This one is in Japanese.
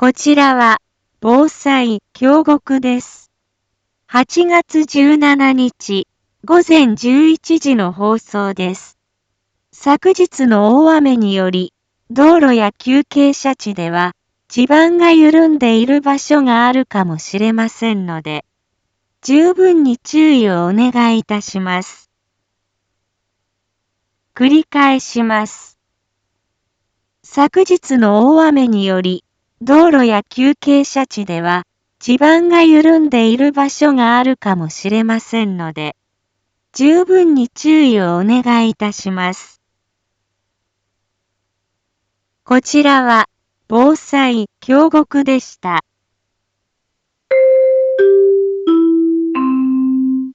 こちらは、防災京極です。8月17日、午前11時の放送です。昨日の大雨により、道路や急傾斜地では、地盤が緩んでいる場所があるかもしれませんので、十分に注意をお願いいたします。繰り返します。昨日の大雨により、道路や急傾斜地では、地盤が緩んでいる場所があるかもしれませんので、十分に注意をお願いいたします。こちらは、防災京極でした。